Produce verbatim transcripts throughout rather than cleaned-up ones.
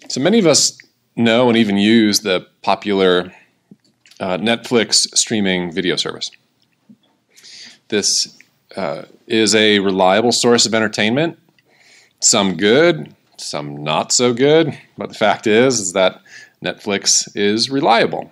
So many of us know and even use the popular uh, Netflix streaming video service. This uh, is a reliable source of entertainment, some good, some not so good, but the fact is, is that Netflix is reliable.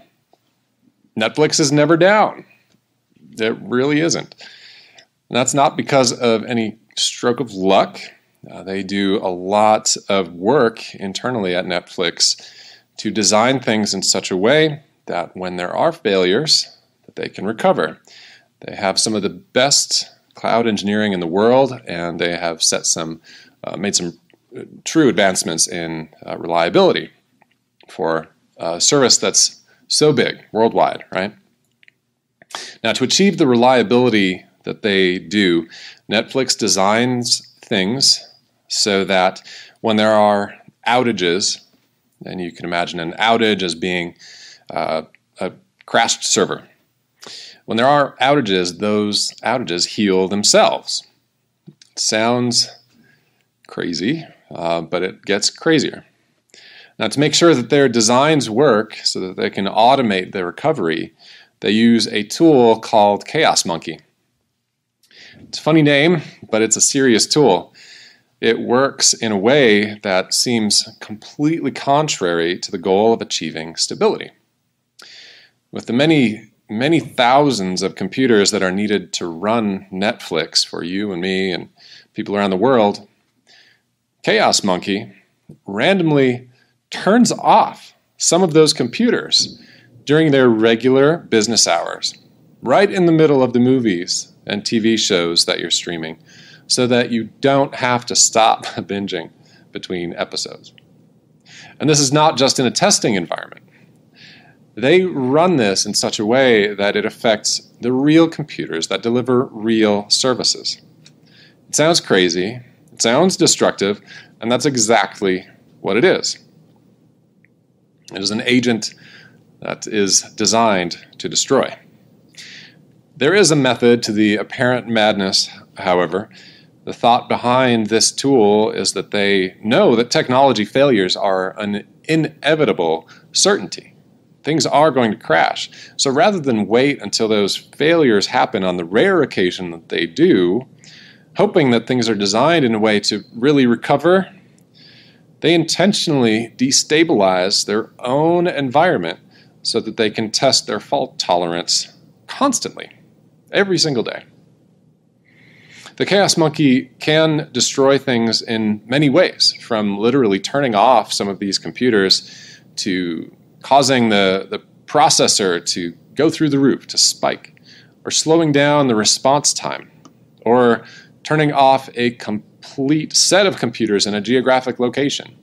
Netflix is never down. It really isn't. And that's not because of any stroke of luck. Uh, they do a lot of work internally at Netflix to design things in such a way that when there are failures, that they can recover. They have some of the best cloud engineering in the world, and they have set some, uh, made some true advancements in uh, reliability for a service that's so big worldwide, right? Now, to achieve the reliability that they do, Netflix designs things so that when there are outages, and you can imagine an outage as being uh, a crashed server. When there are outages, those outages heal themselves. It sounds crazy, uh, but it gets crazier. Now, to make sure that their designs work so that they can automate their recovery, they use a tool called Chaos Monkey. It's a funny name, but it's a serious tool. It works in a way that seems completely contrary to the goal of achieving stability. With the many, many thousands of computers that are needed to run Netflix for you and me and people around the world, Chaos Monkey randomly turns off some of those computers during their regular business hours, right in the middle of the movies and T V shows that you're streaming, so that you don't have to stop binging between episodes. And this is not just in a testing environment. They run this in such a way that it affects the real computers that deliver real services. It sounds crazy, it sounds destructive, and that's exactly what it is. It is an agent that is designed to destroy. There is a method to the apparent madness, however. The thought behind this tool is that they know that technology failures are an inevitable certainty. Things are going to crash. So rather than wait until those failures happen on the rare occasion that they do, hoping that things are designed in a way to really recover, they intentionally destabilize their own environment so that they can test their fault tolerance constantly, every single day. The Chaos Monkey can destroy things in many ways, from literally turning off some of these computers to causing the, the processor to go through the roof, to spike, or slowing down the response time, or turning off a complete set of computers in a geographic location.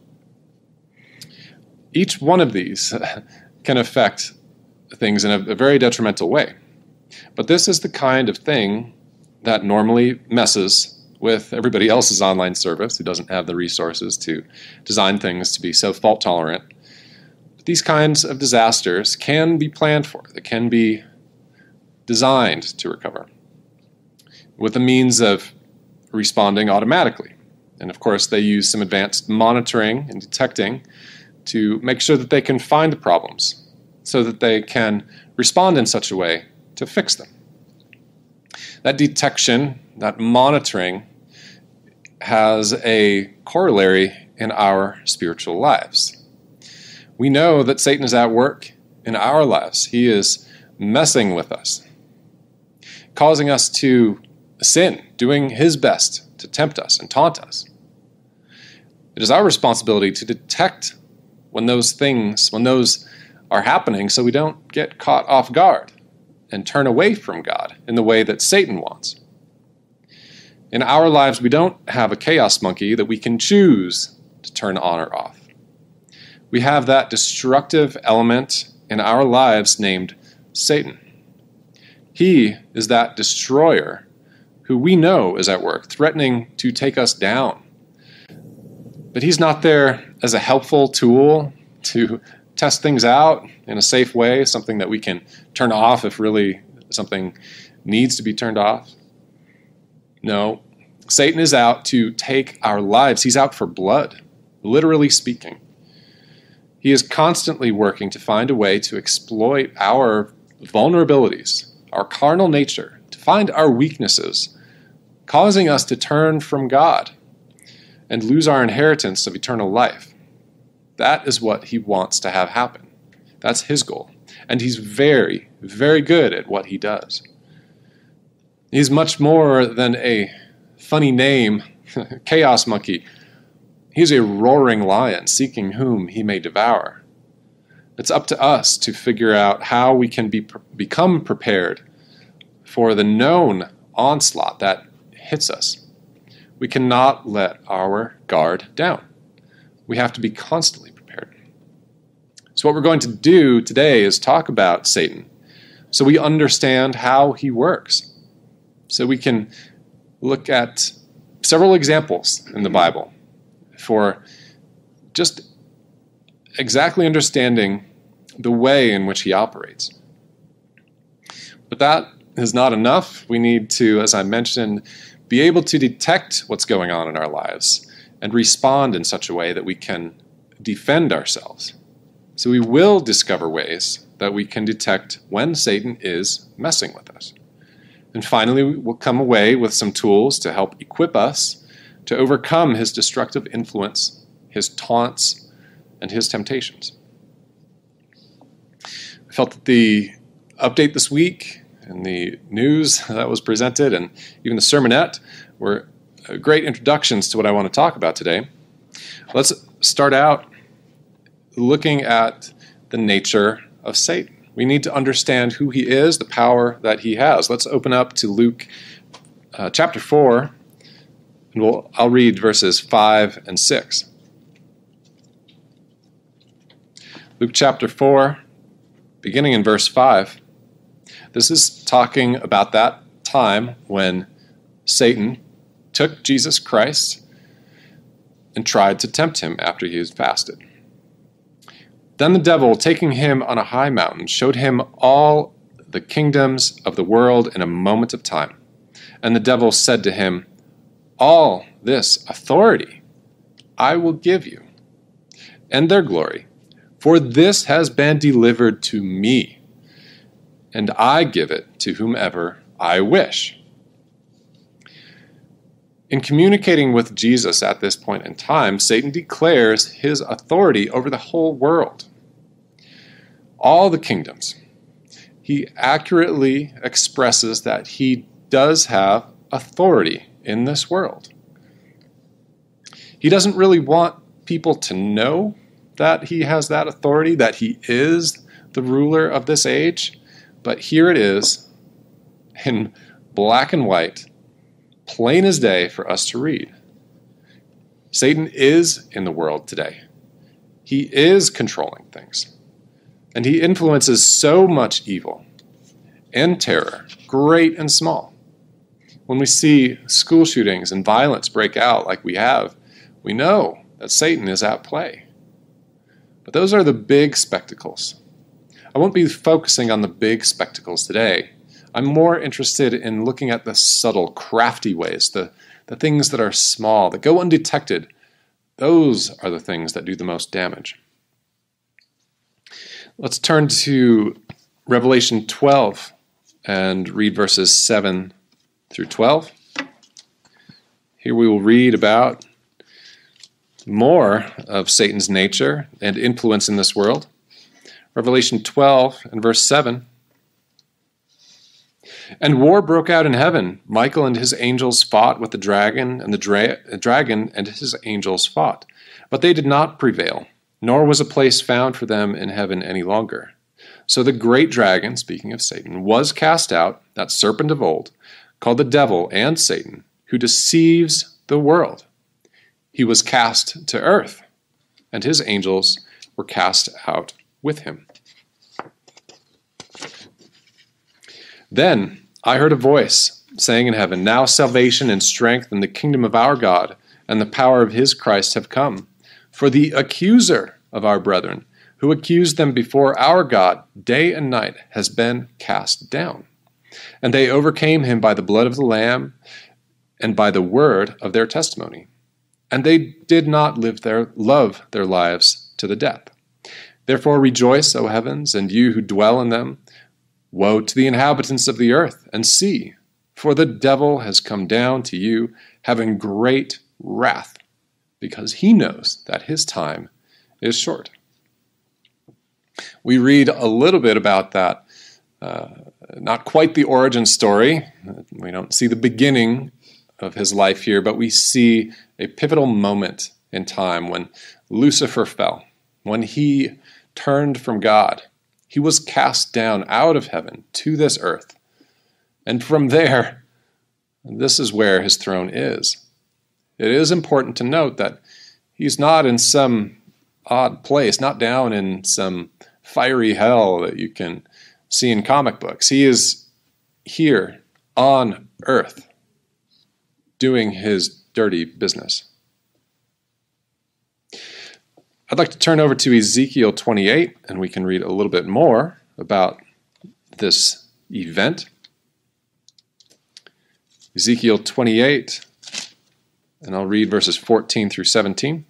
Each one of these can affect things in a, a very detrimental way. But this is the kind of thing that normally messes with everybody else's online service who doesn't have the resources to design things to be so fault tolerant. But these kinds of disasters can be planned for. They can be designed to recover with the means of responding automatically. And of course, they use some advanced monitoring and detecting to make sure that they can find the problems so that they can respond in such a way to fix them. That detection, that monitoring, has a corollary in our spiritual lives. We know that Satan is at work in our lives. He is messing with us, causing us to sin, doing his best to tempt us and taunt us. It is our responsibility to detect when those things, when those are happening, so we don't get caught off guard and turn away from God in the way that Satan wants. In our lives, we don't have a chaos monkey that we can choose to turn on or off. We have that destructive element in our lives named Satan. He is that destroyer who we know is at work, threatening to take us down. But he's not there as a helpful tool to test things out in a safe way, something that we can turn off if really something needs to be turned off. No, Satan is out to take our lives. He's out for blood, literally speaking. He is constantly working to find a way to exploit our vulnerabilities, our carnal nature, to find our weaknesses, causing us to turn from God and lose our inheritance of eternal life. That is what he wants to have happen. That's his goal. And he's very, very good at what he does. He's much more than a funny name, Chaos Monkey. He's a roaring lion seeking whom he may devour. It's up to us to figure out how we can be, become prepared for the known onslaught that hits us. We cannot let our guard down. We have to be constantly prepared. So what we're going to do today is talk about Satan so we understand how he works. So we can look at several examples in the Bible for just exactly understanding the way in which he operates. But that is not enough. We need to, as I mentioned, be able to detect what's going on in our lives and respond in such a way that we can defend ourselves. So we will discover ways that we can detect when Satan is messing with us. And finally, we'll come away with some tools to help equip us to overcome his destructive influence, his taunts, and his temptations. I felt that the update this week and the news that was presented and even the sermonette were great introductions to what I want to talk about today. Let's start out looking at the nature of Satan. We need to understand who he is, the power that he has. Let's open up to Luke uh, chapter four, and we'll, I'll read verses five and six. Luke chapter four, beginning in verse five. This is talking about that time when Satan took Jesus Christ and tried to tempt him after he had fasted. Then the devil, taking him on a high mountain, showed him all the kingdoms of the world in a moment of time. And the devil said to him, "All this authority I will give you, and their glory, for this has been delivered to me, and I give it to whomever I wish." In communicating with Jesus at this point in time, Satan declares his authority over the whole world. All the kingdoms. He accurately expresses that he does have authority in this world. He doesn't really want people to know that he has that authority, that he is the ruler of this age, but here it is in black and white, plain as day for us to read. Satan is in the world today. He is controlling things. And he influences so much evil and terror, great and small. When we see school shootings and violence break out like we have, we know that Satan is at play. But those are the big spectacles. I won't be focusing on the big spectacles today. I'm more interested in looking at the subtle, crafty ways, the, the things that are small, that go undetected. Those are the things that do the most damage. Let's turn to Revelation twelve and read verses seven through twelve. Here we will read about more of Satan's nature and influence in this world. Revelation twelve and verse seven. "And war broke out in heaven. Michael and his angels fought with the dragon, and the dra- dragon and his angels fought. But they did not prevail, nor was a place found for them in heaven any longer. So the great dragon," speaking of Satan, "was cast out, that serpent of old, called the devil and Satan, who deceives the world. He was cast to earth, and his angels were cast out with him. Then I heard a voice saying in heaven, 'Now salvation and strength and the kingdom of our God and the power of his Christ have come. For the accuser of our brethren, who accused them before our God day and night, has been cast down. And they overcame him by the blood of the Lamb and by the word of their testimony. And they did not live their, love their lives to the death. Therefore rejoice, O heavens, and you who dwell in them. Woe to the inhabitants of the earth, and see, for the devil has come down to you, having great wrath, because he knows that his time is short. We read a little bit about that, uh, not quite the origin story. We don't see the beginning of his life here, but we see a pivotal moment in time when Lucifer fell, when he turned from God. He was cast down out of heaven to this earth. And from there, this is where his throne is. It is important to note that he's not in some odd place, not down in some fiery hell that you can see in comic books. He is here on earth doing his dirty business. I'd like to turn over to Ezekiel twenty-eight, and we can read a little bit more about this event. Ezekiel twenty-eight, and I'll read verses fourteen through seventeen.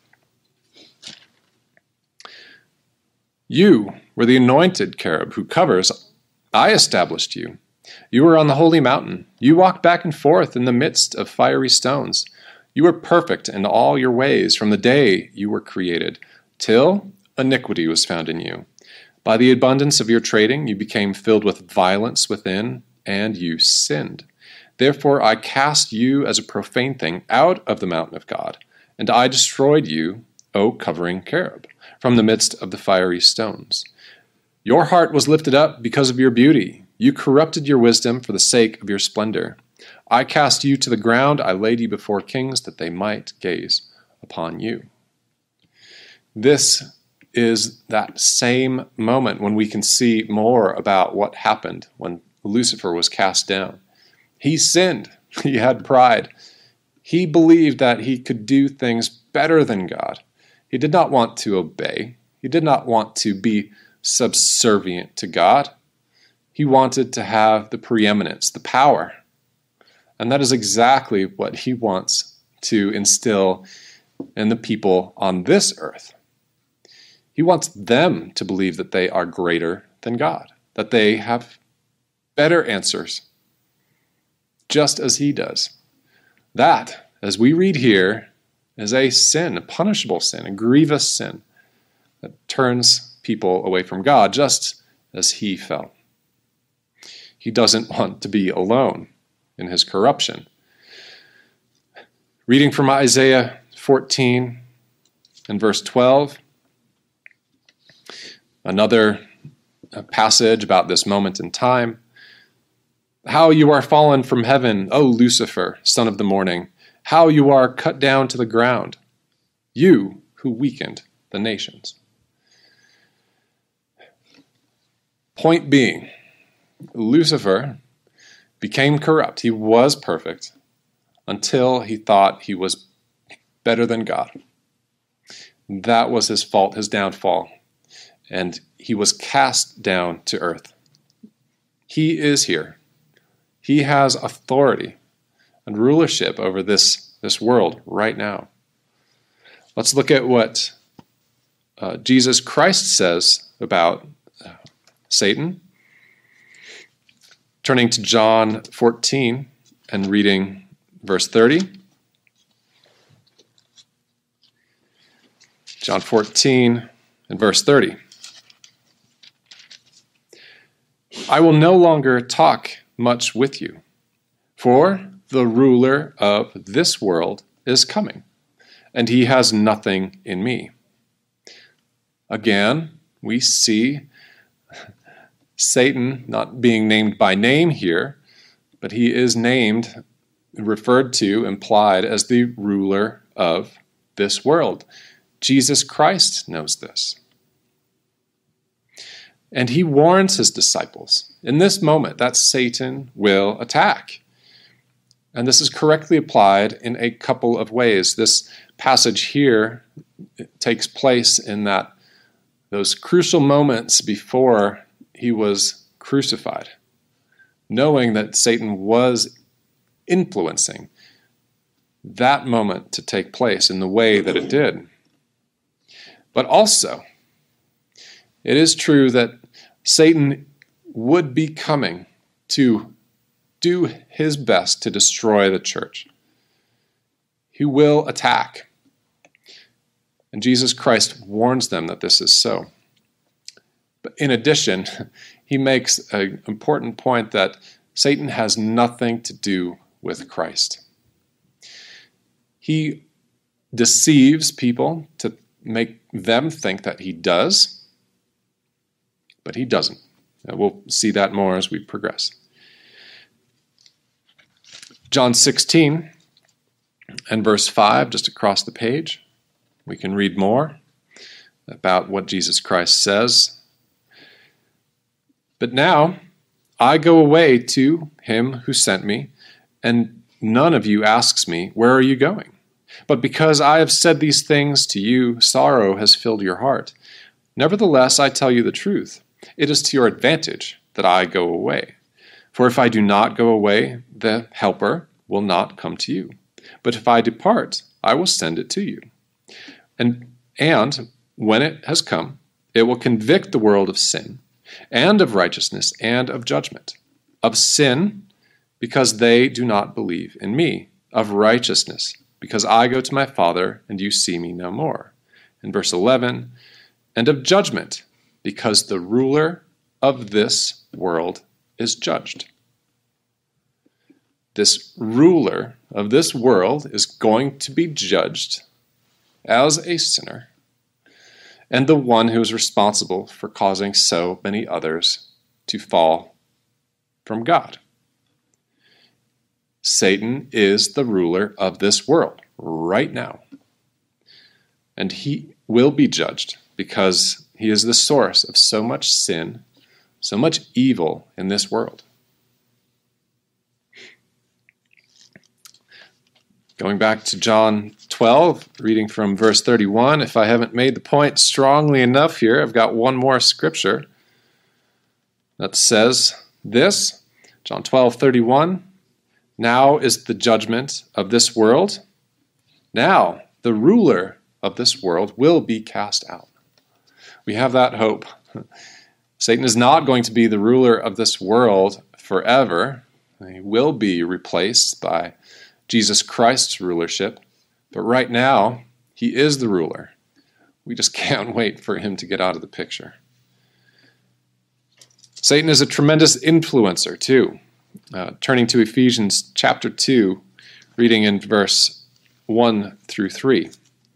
You were the anointed cherub who covers. I established you. You were on the holy mountain. You walked back and forth in the midst of fiery stones. You were perfect in all your ways from the day you were created, till iniquity was found in you. By the abundance of your trading, you became filled with violence within, and you sinned. Therefore I cast you as a profane thing out of the mountain of God, and I destroyed you, O covering cherub, from the midst of the fiery stones. Your heart was lifted up because of your beauty. You corrupted your wisdom for the sake of your splendor. I cast you to the ground. I laid you before kings that they might gaze upon you. This is that same moment when we can see more about what happened when Lucifer was cast down. He sinned. He had pride. He believed that he could do things better than God. He did not want to obey. He did not want to be subservient to God. He wanted to have the preeminence, the power. And that is exactly what he wants to instill in the people on this earth. He wants them to believe that they are greater than God, that they have better answers, just as he does. That, as we read here, is a sin, a punishable sin, a grievous sin that turns people away from God, just as he fell. He doesn't want to be alone in his corruption. Reading from Isaiah fourteen and verse twelve, another passage about this moment in time. How you are fallen from heaven, O Lucifer, son of the morning. How you are cut down to the ground, you who weakened the nations. Point being, Lucifer became corrupt. He was perfect until he thought he was better than God. That was his fault, his downfall. And he was cast down to earth. He is here. He has authority and rulership over this, this world right now. Let's look at what uh, Jesus Christ says about uh, Satan. Turning to John fourteen and reading verse thirty. John fourteen and verse thirty. I will no longer talk much with you, for the ruler of this world is coming, and he has nothing in me. Again, we see Satan not being named by name here, but he is named, referred to, implied as the ruler of this world. Jesus Christ knows this. And he warns his disciples in this moment that Satan will attack. And this is correctly applied in a couple of ways. This passage here takes place in that those crucial moments before he was crucified, knowing that Satan was influencing that moment to take place in the way that it did. But also, It is true that Satan would be coming to do his best to destroy the church. He will attack. And Jesus Christ warns them that this is so. But in addition, he makes an important point that Satan has nothing to do with Christ. He deceives people to make them think that he does, but he doesn't. And we'll see that more as we progress. John sixteen and verse five, just across the page, we can read more about what Jesus Christ says. But now I go away to him who sent me, and none of you asks me, where are you going? But because I have said these things to you, sorrow has filled your heart. Nevertheless, I tell you the truth. It is to your advantage that I go away. For if I do not go away, the Helper will not come to you. But if I depart, I will send it to you. And, and when it has come, it will convict the world of sin, and of righteousness, and of judgment. Of sin, because they do not believe in me. Of righteousness, because I go to my Father, and you see me no more. In verse eleven, and of judgment, because the ruler of this world is judged. This ruler of this world is going to be judged as a sinner, and the one who is responsible for causing so many others to fall from God. Satan is the ruler of this world right now, and he will be judged because he is the source of so much sin, so much evil in this world. Going back to John twelve, reading from verse thirty-one, if I haven't made the point strongly enough here, I've got one more scripture that says this, John twelve, thirty-one, now is the judgment of this world. Now the ruler of this world will be cast out. We have that hope. Satan is not going to be the ruler of this world forever. He will be replaced by Jesus Christ's rulership, but right now, he is the ruler. We just can't wait for him to get out of the picture. Satan is a tremendous influencer, too. Uh, turning to Ephesians chapter two, reading in verse one through three,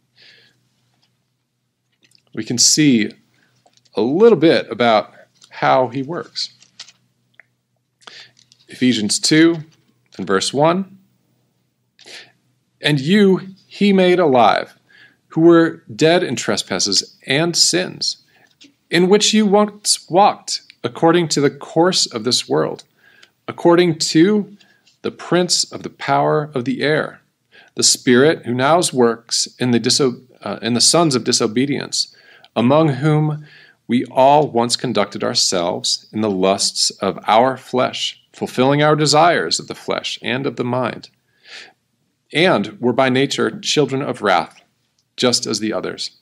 we can see a little bit about how he works. Ephesians two and verse one, and you he made alive, who were dead in trespasses and sins, in which you once walked according to the course of this world, according to the prince of the power of the air, the spirit who now works in the, diso- uh, in the sons of disobedience, among whom we all once conducted ourselves in the lusts of our flesh, fulfilling our desires of the flesh and of the mind, and were by nature children of wrath, just as the others.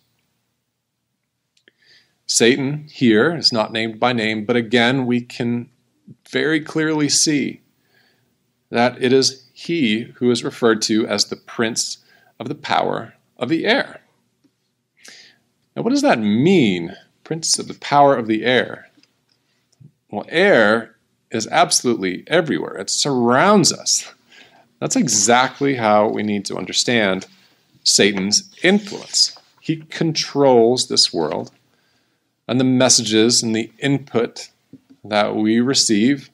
Satan here is not named by name, but again we can very clearly see that it is he who is referred to as the prince of the power of the air. Now, what does that mean, prince of the power of the air? Well, air is absolutely everywhere. It surrounds us. That's exactly how we need to understand Satan's influence. He controls this world, and the messages and the input that we receive,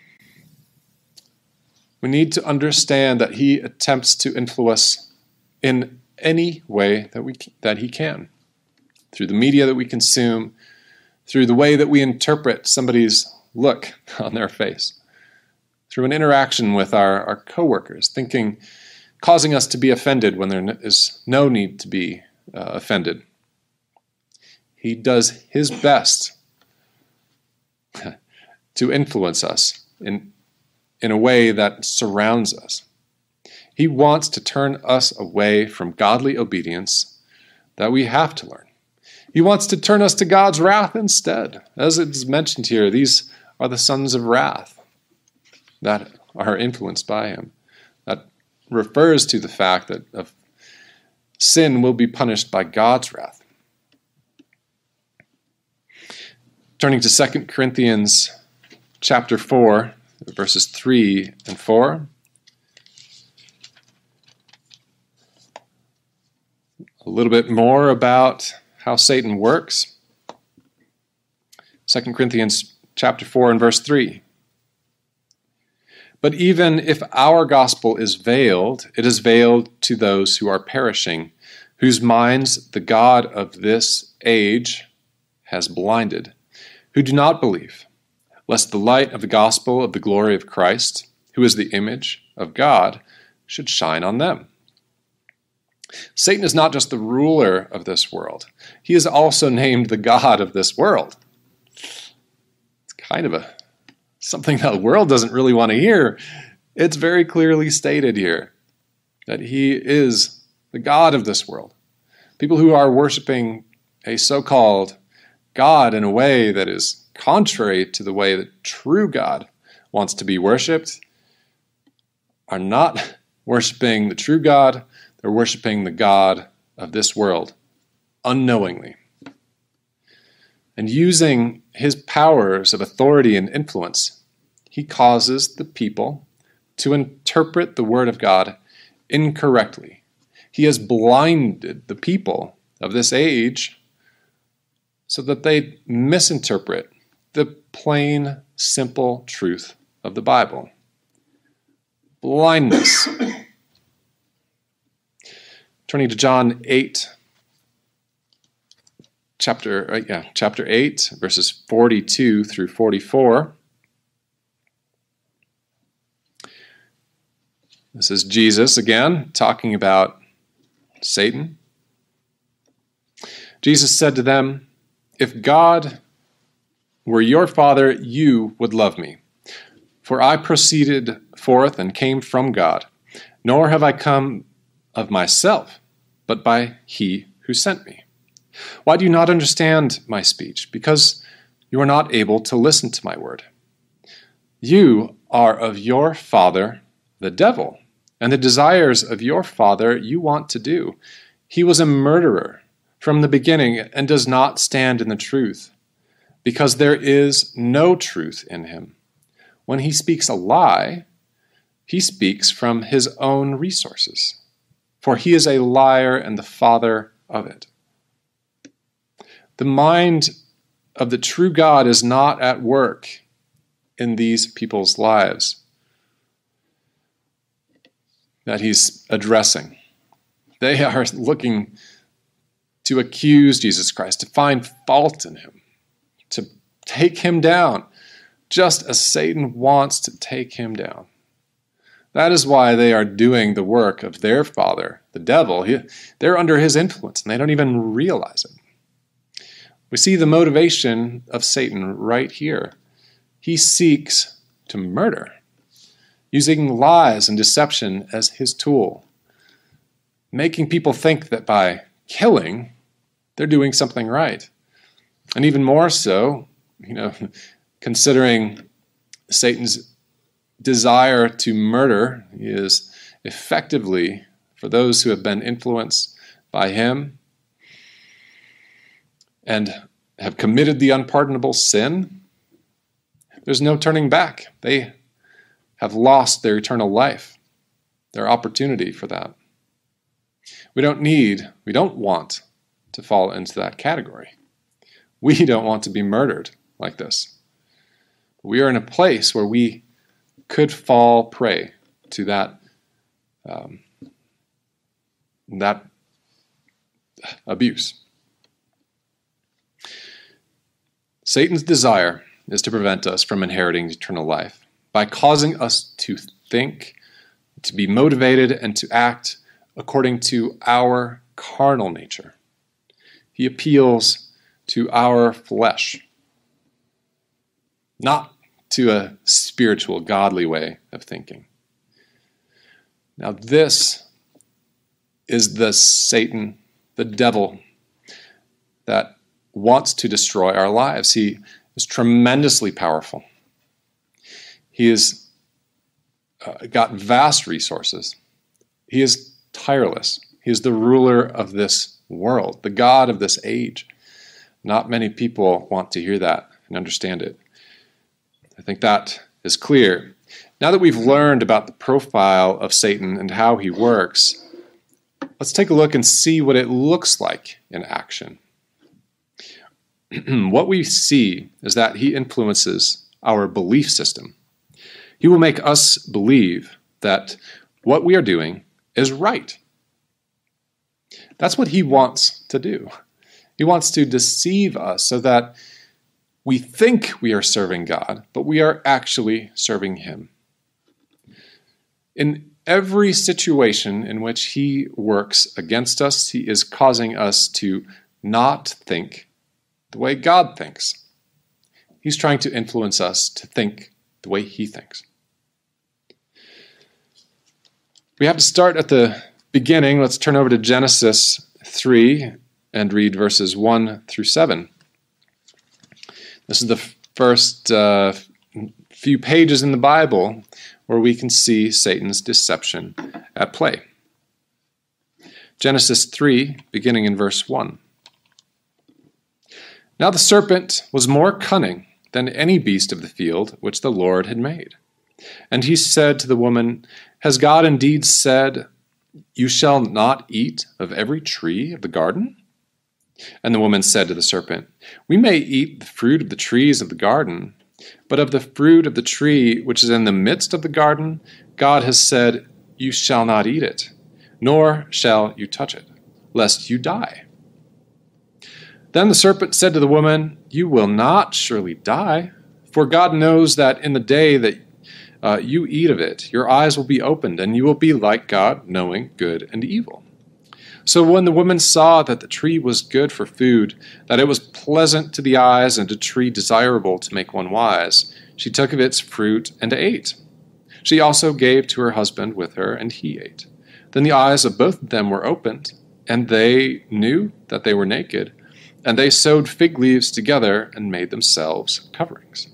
we need to understand that he attempts to influence us in any way that we that he can, through the media that we consume, through the way that we interpret somebody's look on their face, through an interaction with our, our coworkers, thinking, causing us to be offended when there is no need to be uh, offended. He does his best to influence us in, in a way that surrounds us. He wants to turn us away from godly obedience that we have to learn. He wants to turn us to God's wrath instead. As it's mentioned here, these are the sons of wrath that are influenced by him. That refers to the fact that of sin will be punished by God's wrath. Turning to Second Corinthians chapter four, verses three and four. A little bit more about how Satan works. Second Corinthians chapter four and verse three. But even if our gospel is veiled, it is veiled to those who are perishing, whose minds the God of this age has blinded, who do not believe, lest the light of the gospel of the glory of Christ, who is the image of God, should shine on them. Satan is not just the ruler of this world. He is also named the God of this world. It's kind of a something that the world doesn't really want to hear. It's very clearly stated here that he is the God of this world. People who are worshiping a so-called God in a way that is contrary to the way that true God wants to be worshipped are not worshiping the true God. They're worshiping the God of this world unknowingly. And using his powers of authority and influence, he causes the people to interpret the word of God incorrectly. He has blinded the people of this age so that they misinterpret the plain, simple truth of the Bible. Blindness. Turning to John eight, chapter, uh, yeah, chapter eight, verses forty-two through forty-four. This is Jesus again, talking about Satan. Jesus said to them, "If God were your Father, you would love me. For I proceeded forth and came from God, nor have I come of myself, but by he who sent me. Why do you not understand my speech? Because you are not able to listen to my word. You are of your father, the devil, and the desires of your father you want to do. He was a murderer from the beginning and does not stand in the truth, because there is no truth in him. When he speaks a lie, he speaks from his own resources, for he is a liar and the father of it. The mind of the true God is not at work in these people's lives that he's addressing. They are looking to accuse Jesus Christ, to find fault in him, to take him down, just as Satan wants to take him down. That is why they are doing the work of their father, the devil. He, they're under his influence, and they don't even realize it. We see the motivation of Satan right here. He seeks to murder, using lies and deception as his tool, making people think that by killing, they're doing something right. And even more so, you know, considering Satan's desire to murder is effectively, for those who have been influenced by him and have committed the unpardonable sin, there's no turning back. They have lost their eternal life, their opportunity for that. We don't need, we don't want to fall into that category. We don't want to be murdered like this. We are in a place where we could fall prey to that um, that abuse. Satan's desire is to prevent us from inheriting eternal life by causing us to think, to be motivated, and to act according to our carnal nature. He appeals to our flesh, not to a spiritual, godly way of thinking. Now this is the Satan, the devil, that wants to destroy our lives. He is tremendously powerful. He has uh, got vast resources. He is tireless. He is the ruler of this world, the God of this age. Not many people want to hear that and understand it. I think that is clear. Now that we've learned about the profile of Satan and how he works, let's take a look and see what it looks like in action. What we see is that he influences our belief system. He will make us believe that what we are doing is right. That's what he wants to do. He wants to deceive us so that we think we are serving God, but we are actually serving him. In every situation in which he works against us, he is causing us to not think the way God thinks. He's trying to influence us to think the way he thinks. We have to start at the beginning. Let's turn over to Genesis three and read verses one through seven. This is the first uh, few pages in the Bible where we can see Satan's deception at play. Genesis three, beginning in verse one. Now the serpent was more cunning than any beast of the field which the Lord had made. And he said to the woman, Has God indeed said, You shall not eat of every tree of the garden? And the woman said to the serpent, We may eat the fruit of the trees of the garden, but of the fruit of the tree which is in the midst of the garden, God has said, You shall not eat it, nor shall you touch it, lest you die. Then the serpent said to the woman, You will not surely die, for God knows that in the day that uh, you eat of it, your eyes will be opened, and you will be like God, knowing good and evil. So when the woman saw that the tree was good for food, that it was pleasant to the eyes, and a tree desirable to make one wise, she took of its fruit and ate. She also gave to her husband with her, and he ate. Then the eyes of both of them were opened, and they knew that they were naked, and they sewed fig leaves together and made themselves coverings.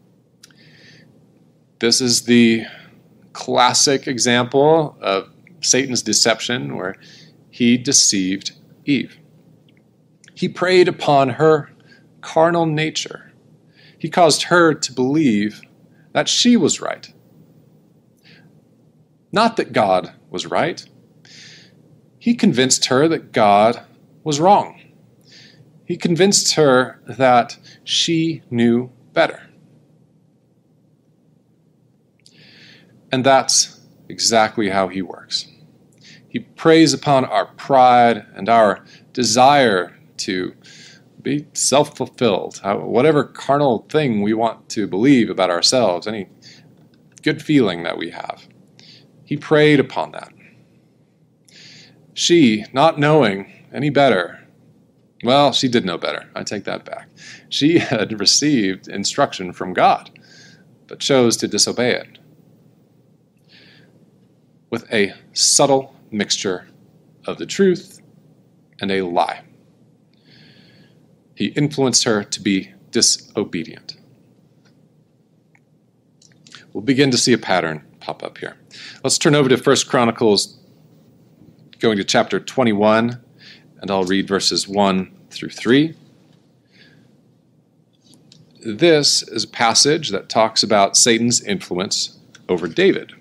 This is the classic example of Satan's deception where he deceived Eve. He preyed upon her carnal nature. He caused her to believe that she was right. Not that God was right. He convinced her that God was wrong. He convinced her that she knew better. And that's exactly how he works. He preys upon our pride and our desire to be self-fulfilled, whatever carnal thing we want to believe about ourselves, any good feeling that we have. He preyed upon that. She, not knowing any better, well, she did know better. I take that back. She had received instruction from God, but chose to disobey it with a subtle mixture of the truth and a lie. He influenced her to be disobedient. We'll begin to see a pattern pop up here. Let's turn over to First Chronicles, going to chapter twenty-one, and I'll read verses one through three. This is a passage that talks about Satan's influence over David,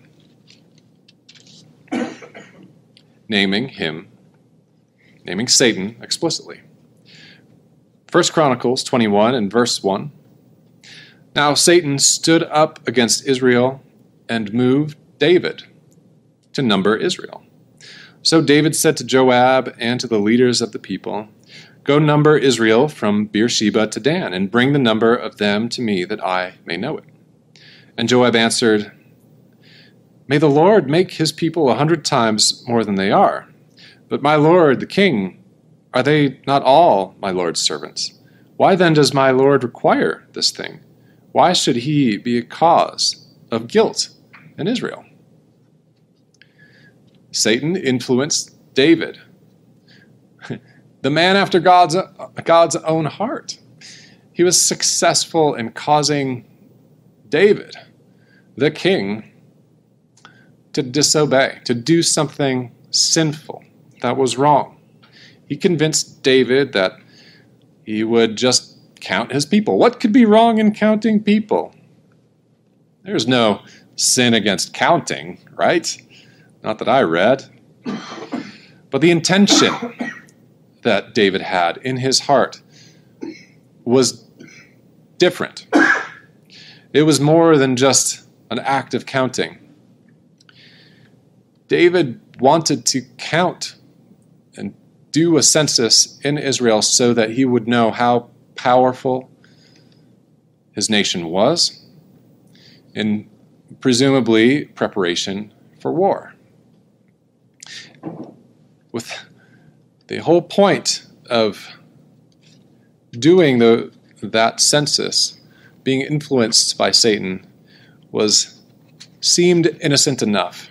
naming him, naming Satan explicitly. First Chronicles twenty-one and verse one. Now Satan stood up against Israel and moved David to number Israel. So David said to Joab and to the leaders of the people, Go number Israel from Beersheba to Dan, and bring the number of them to me that I may know it. And Joab answered, May the Lord make his people a hundred times more than they are. But my lord, the king, are they not all my lord's servants? Why then does my lord require this thing? Why should he be a cause of guilt in Israel? Satan influenced David. the man after God's, God's own heart. He was successful in causing David, the king, to disobey, to do something sinful that was wrong. He convinced David that he would just count his people. What could be wrong in counting people? There's no sin against counting, right? Not that I read. But the intention that David had in his heart was different. It was more than just an act of counting. David wanted to count and do a census in Israel so that he would know how powerful his nation was, in presumably preparation for war. With the whole point of doing the, that census, being influenced by Satan, was seemed innocent enough,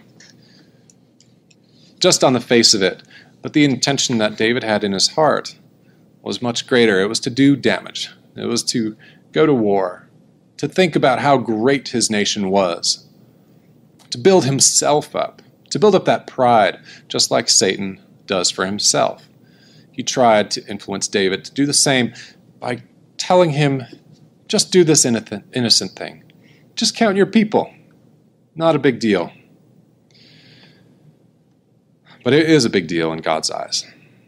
just on the face of it. But the intention that David had in his heart was much greater. It was to do damage. It was to go to war, to think about how great his nation was, to build himself up, to build up that pride, just like Satan does for himself. He tried to influence David to do the same by telling him, just do this innocent thing. Just count your people. Not a big deal. But it is a big deal in God's eyes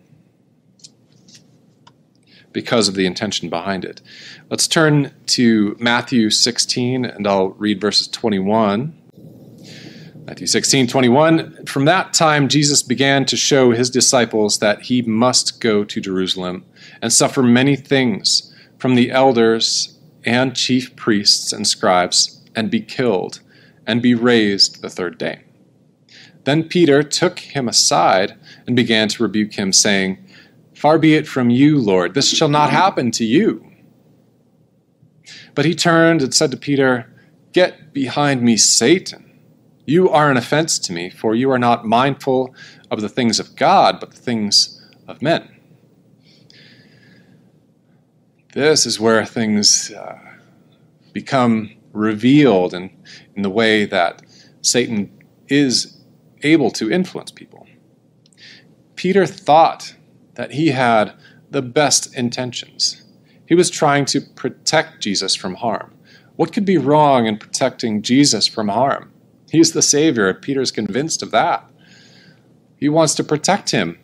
because of the intention behind it. Let's turn to Matthew sixteen, and I'll read verses twenty-one. Matthew sixteen, twenty-one. From that time, Jesus began to show his disciples that he must go to Jerusalem and suffer many things from the elders and chief priests and scribes, and be killed, and be raised the third day. Then Peter took him aside and began to rebuke him, saying, Far be it from you, Lord, this shall not happen to you. But he turned and said to Peter, Get behind me, Satan. You are an offense to me, for you are not mindful of the things of God, but the things of men. This is where things uh, become revealed in, in the way that Satan is able to influence people. Peter thought that he had the best intentions. He was trying to protect Jesus from harm. What could be wrong in protecting Jesus from harm? He's the Savior. Peter's convinced of that. He wants to protect him.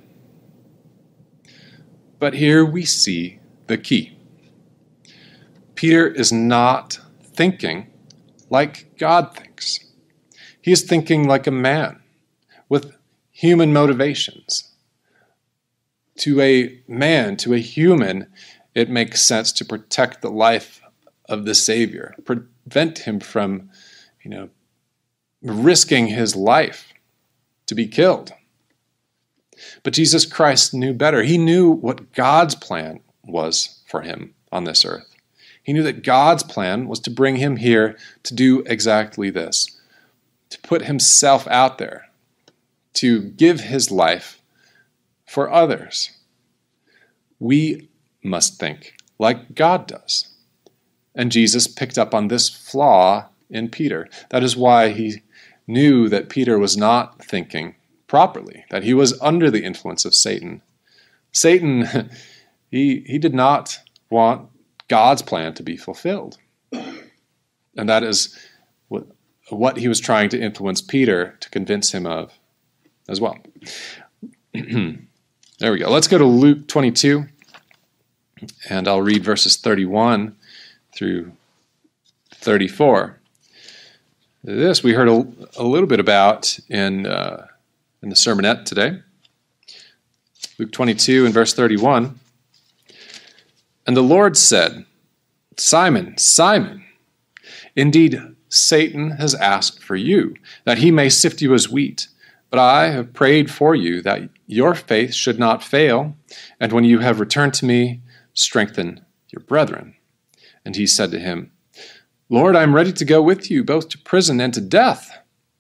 But here we see the key. Peter is not thinking like God thinks. He is thinking like a man with human motivations. To a man, to a human, it makes sense to protect the life of the Savior, prevent him from, you know, risking his life to be killed. But Jesus Christ knew better. He knew what God's plan was for him on this earth. He knew that God's plan was to bring him here to do exactly this, to put himself out there, to give his life for others. We must think like God does. And Jesus picked up on this flaw in Peter. That is why he knew that Peter was not thinking properly, that he was under the influence of Satan. Satan, he, he did not want God's plan to be fulfilled. And that is what, what he was trying to influence Peter to convince him of as well. There we go. Let's go to Luke twenty-two, and I'll read verses thirty-one through thirty-four. This we heard a, a little bit about in, uh, in the sermonette today. Luke twenty-two and verse thirty-one. And the Lord said, Simon, Simon, indeed Satan has asked for you, that he may sift you as wheat. But I have prayed for you that your faith should not fail, and when you have returned to me, strengthen your brethren. And he said to him, Lord, I am ready to go with you, both to prison and to death.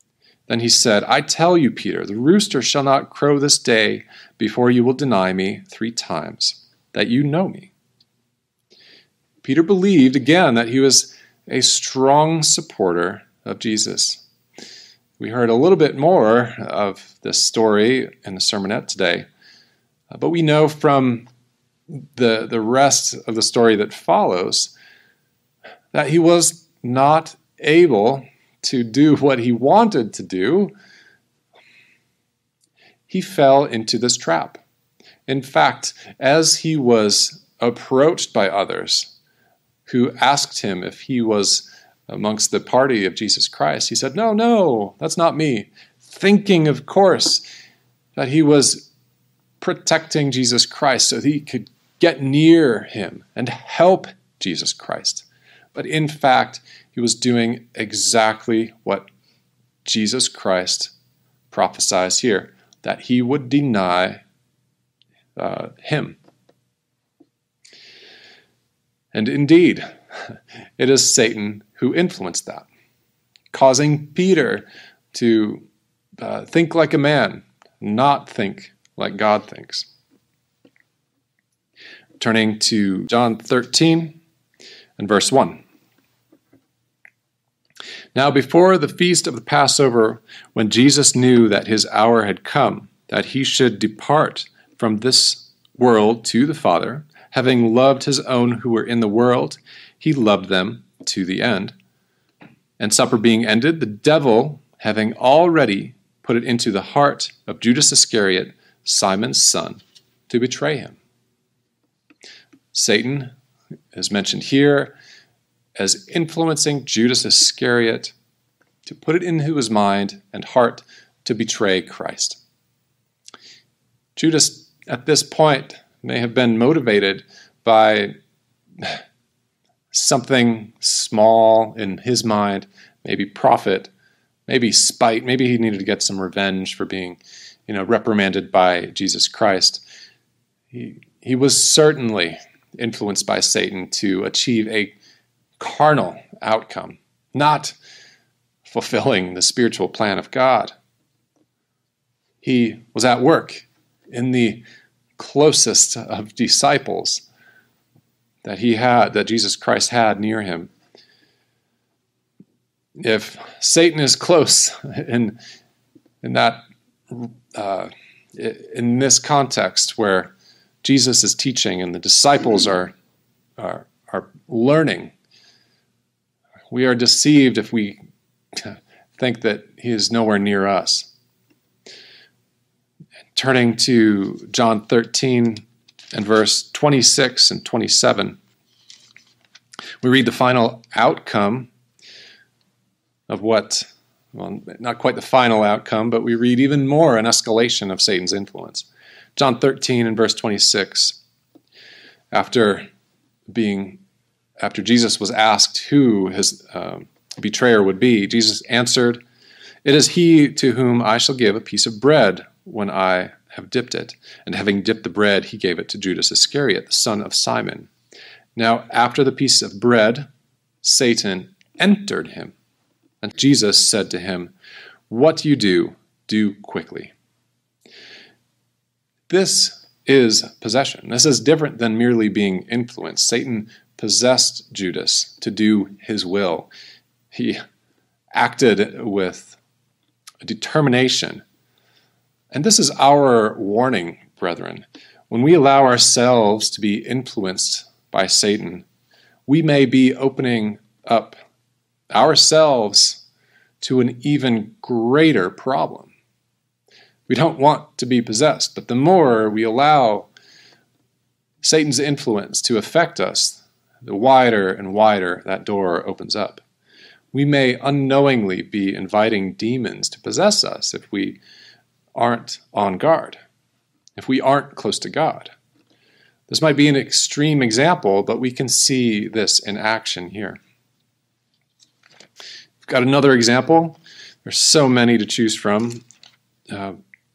Then he said, I tell you, Peter, the rooster shall not crow this day before you will deny me three times, that you know me. Peter believed, again, that he was a strong supporter of Jesus. We heard a little bit more of this story in the sermonette today, but we know from the, the rest of the story that follows that he was not able to do what he wanted to do. He fell into this trap. In fact, as he was approached by others who asked him if he was amongst the party of Jesus Christ, he said, no, no, that's not me. Thinking, of course, that he was protecting Jesus Christ so that he could get near him and help Jesus Christ. But in fact, he was doing exactly what Jesus Christ prophesies here, that he would deny uh, him. And indeed, it is Satan who influenced that, causing Peter to uh, think like a man, not think like God thinks. Turning to John thirteen and verse one. Now before the feast of the Passover, when Jesus knew that his hour had come, that he should depart from this world to the Father, having loved his own who were in the world, he loved them to the end. And supper being ended, the devil, having already put it into the heart of Judas Iscariot, Simon's son, to betray him. Satan is mentioned here as influencing Judas Iscariot to put it into his mind and heart to betray Christ. Judas, at this point, may have been motivated by something small in his mind, maybe profit, maybe spite, maybe he needed to get some revenge for being, you know, reprimanded by Jesus Christ. He, he was certainly influenced by Satan to achieve a carnal outcome, not fulfilling the spiritual plan of God. He was at work in the closest of disciples that he had, that Jesus Christ had near him. If Satan is close in in that uh, in this context where Jesus is teaching and the disciples are are are learning, we are deceived if we think that he is nowhere near us. Turning to John thirteen and verse twenty-six and twenty-seven, we read the final outcome of what, well, not quite the final outcome, but we read even more an escalation of Satan's influence. John thirteen and verse twenty-six, after being After Jesus was asked who his uh, betrayer would be, Jesus answered, "It is he to whom I shall give a piece of bread when I have dipped it." And having dipped the bread, he gave it to Judas Iscariot, the son of Simon. Now after the piece of bread, Satan entered him. And Jesus said to him, "What you do, do quickly." This is possession. This is different than merely being influenced. Satan possessed Judas to do his will. He acted with determination. And this is our warning, brethren. When we allow ourselves to be influenced by Satan, we may be opening up ourselves to an even greater problem. We don't want to be possessed, but the more we allow Satan's influence to affect us, the wider and wider that door opens up. We may unknowingly be inviting demons to possess us if we aren't on guard, if we aren't close to God. This might be an extreme example, but we can see this in action here. We've got another example. There's so many to choose from. Uh,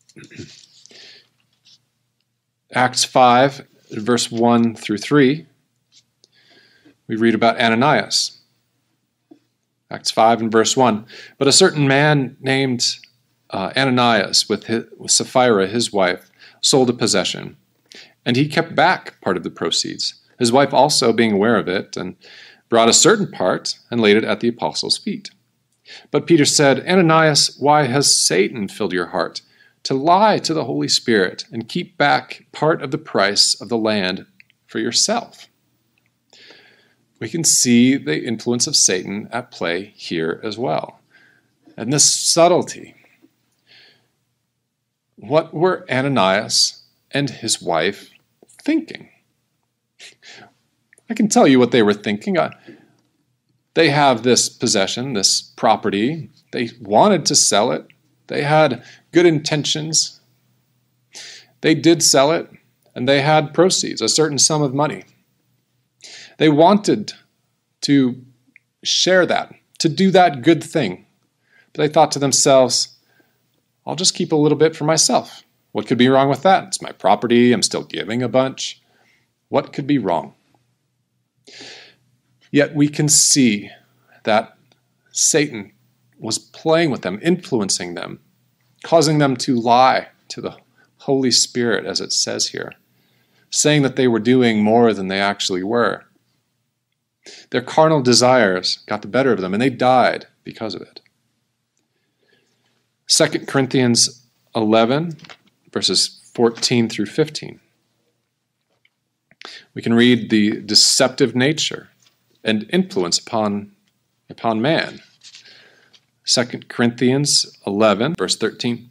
Acts five, verse one through three, we read about Ananias. Acts five and verse one. But a certain man named uh, Ananias, with, his, with Sapphira, his wife, sold a possession, and he kept back part of the proceeds, his wife also being aware of it, and brought a certain part and laid it at the apostles' feet. But Peter said, Ananias, why has Satan filled your heart to lie to the Holy Spirit and keep back part of the price of the land for yourself? We can see the influence of Satan at play here as well. And this subtlety. What were Ananias and his wife thinking? I can tell you what they were thinking. Uh, they have this possession, this property. They wanted to sell it. They had good intentions. They did sell it, and they had proceeds, a certain sum of money. They wanted to share that, to do that good thing. But they thought to themselves, I'll just keep a little bit for myself. What could be wrong with that? It's my property. I'm still giving a bunch. What could be wrong? Yet we can see that Satan was playing with them, influencing them, causing them to lie to the Holy Spirit, as it says here, saying that they were doing more than they actually were. Their carnal desires got the better of them, and they died because of it. Second Corinthians eleven, verses fourteen through fifteen. We can read the deceptive nature and influence upon, upon man. Second Corinthians eleven, verse thirteen.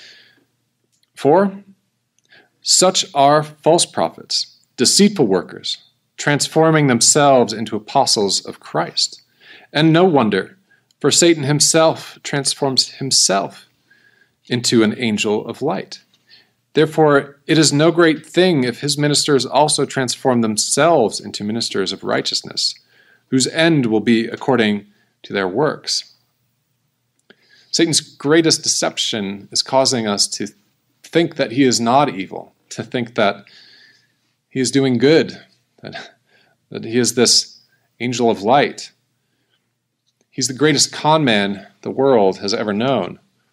For such are false prophets, deceitful workers, transforming themselves into apostles of Christ. And no wonder, for Satan himself transforms himself into an angel of light. Therefore, it is no great thing if his ministers also transform themselves into ministers of righteousness, whose end will be according to their works. Satan's greatest deception is causing us to think that he is not evil, to think that he is doing good, that, that he is this angel of light. He's the greatest con man the world has ever known.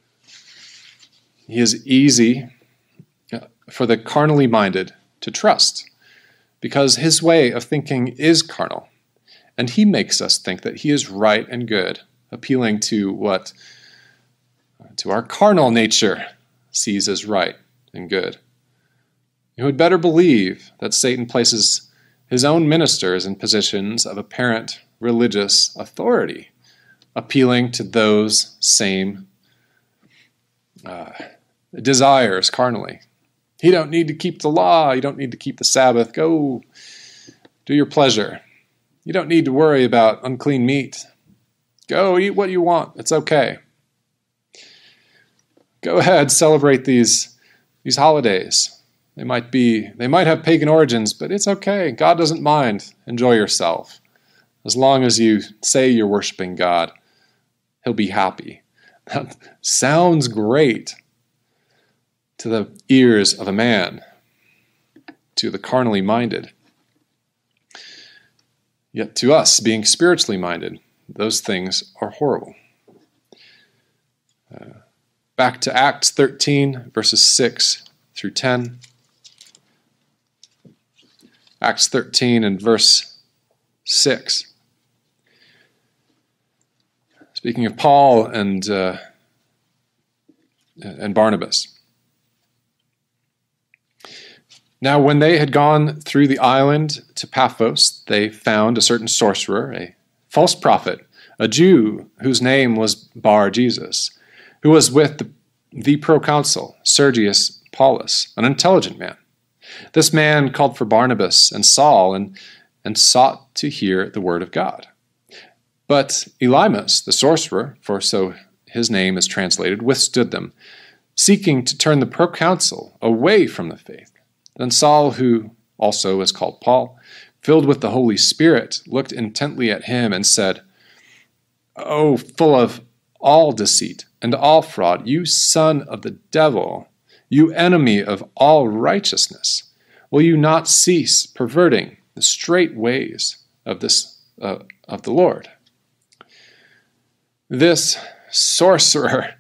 He is easy for the carnally minded to trust, because his way of thinking is carnal, and he makes us think that he is right and good, appealing to what to our carnal nature sees as right and good. You had better believe that Satan places his own ministers in positions of apparent religious authority, appealing to those same uh, desires carnally. You don't need to keep the law. You don't need to keep the Sabbath. Go do your pleasure. You don't need to worry about unclean meat. Go eat what you want. It's okay. Go ahead, celebrate these, these holidays. They might be, they might have pagan origins, but it's okay. God doesn't mind. Enjoy yourself. As long as you say you're worshiping God, he'll be happy. That sounds great to the ears of a man, to the carnally minded. Yet to us, being spiritually minded, those things are horrible. Uh, back to Acts thirteen, verses six through ten. Acts thirteen and verse six. Speaking of Paul and uh, and Barnabas. Now, when they had gone through the island to Paphos, they found a certain sorcerer, a false prophet, a Jew whose name was Bar-Jesus, who was with the, the proconsul, Sergius Paulus, an intelligent man. This man called for Barnabas and Saul and, and sought to hear the word of God. But Elymas, the sorcerer, for so his name is translated, withstood them, seeking to turn the proconsul away from the faith. Then Saul, who also is called Paul, filled with the Holy Spirit, looked intently at him and said, "O full of all deceit and all fraud, you son of the devil, you enemy of all righteousness, will you not cease perverting the straight ways of this uh, of the Lord?" This sorcerer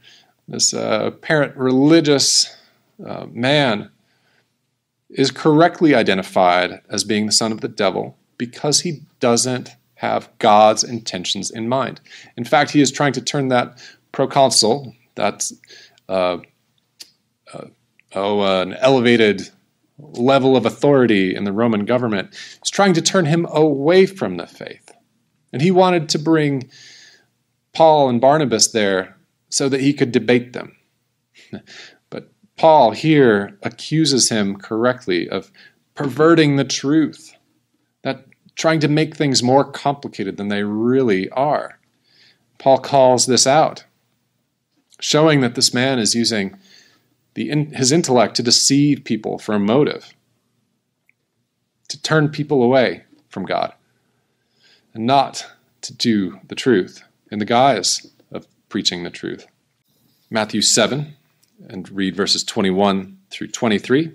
this uh, apparent religious uh, man, is correctly identified as being the son of the devil because he doesn't have God's intentions in mind. In fact, he is trying to turn that proconsul, that uh, uh, oh, uh, an elevated level of authority in the Roman government, he's trying to turn him away from the faith. And he wanted to bring Paul and Barnabas there so that he could debate them. But Paul here accuses him correctly of perverting the truth, that trying to make things more complicated than they really are. Paul calls this out, showing that this man is using the in, his intellect to deceive people for a motive, to turn people away from God, and not to do the truth in the guise of preaching the truth. Matthew seven, and read verses twenty-one through twenty-three,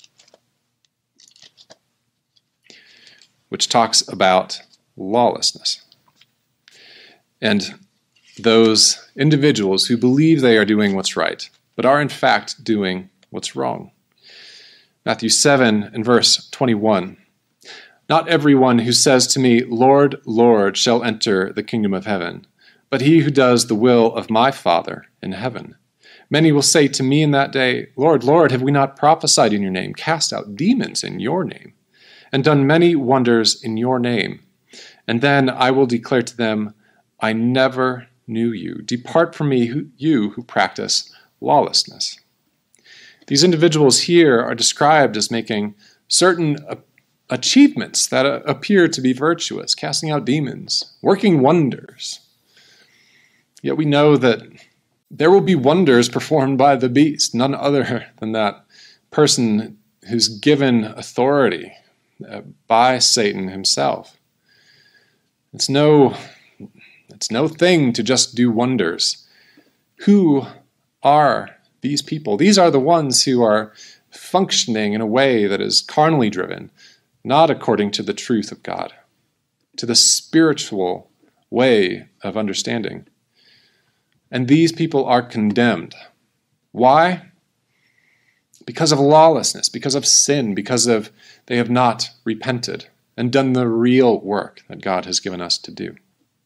which talks about lawlessness. And those individuals who believe they are doing what's right, but are in fact doing what's wrong. Matthew seven and verse twenty-one. Not everyone who says to me, Lord, Lord, shall enter the kingdom of heaven, but he who does the will of my Father in heaven. Many will say to me in that day, Lord, Lord, have we not prophesied in your name, cast out demons in your name, and done many wonders in your name? And then I will declare to them, I never knew you. Depart from me, who, you who practice lawlessness. These individuals here are described as making certain achievements that appear to be virtuous, casting out demons, working wonders. Yet we know that there will be wonders performed by the beast, none other than that person who's given authority by Satan himself. It's no, it's no thing to just do wonders. Who are these people? These are the ones who are functioning in a way that is carnally driven, not according to the truth of God, to the spiritual way of understanding. And these people are condemned. Why? Because of lawlessness, because of sin, because of they have not repented and done the real work that God has given us to do.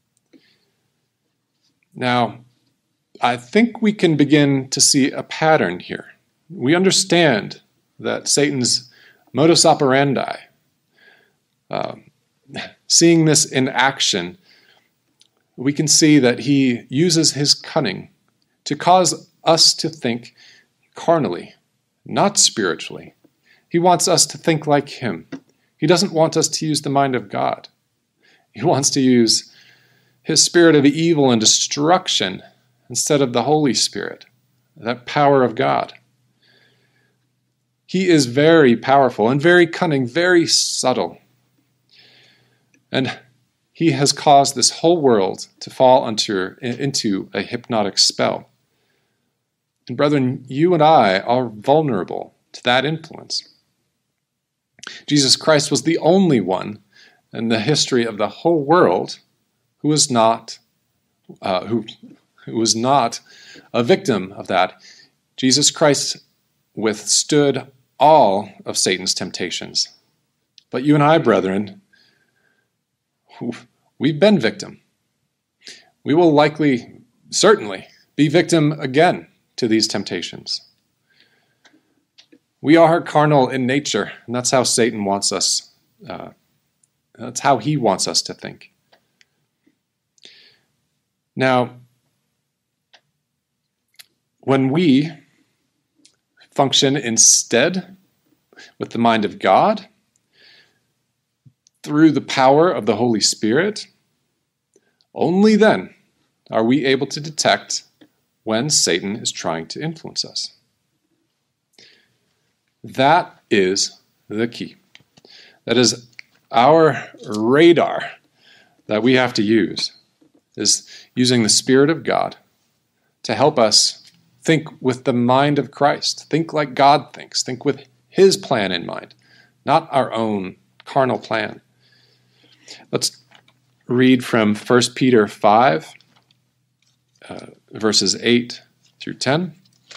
Now, I think we can begin to see a pattern here. We understand that Satan's modus operandi, uh, seeing this in action, we can see that he uses his cunning to cause us to think carnally, not spiritually. He wants us to think like him. He doesn't want us to use the mind of God. He wants to use his spirit of evil and destruction instead of the Holy Spirit, that power of God. He is very powerful and very cunning, very subtle. And he has caused this whole world to fall under, into a hypnotic spell. And brethren, you and I are vulnerable to that influence. Jesus Christ was the only one in the history of the whole world who was not, uh, who, who was not a victim of that. Jesus Christ withstood all of Satan's temptations. But you and I, brethren, we've been victim. We will likely, certainly, be victim again to these temptations. We are carnal in nature, and that's how Satan wants us, uh, that's how he wants us to think. Now, when we function instead with the mind of God, through the power of the Holy Spirit, only then are we able to detect when Satan is trying to influence us. That is the key. That is our radar that we have to use, is using the Spirit of God to help us think with the mind of Christ, think like God thinks, think with his plan in mind, not our own carnal plan. Let's read from First Peter five, uh, verses eight through ten.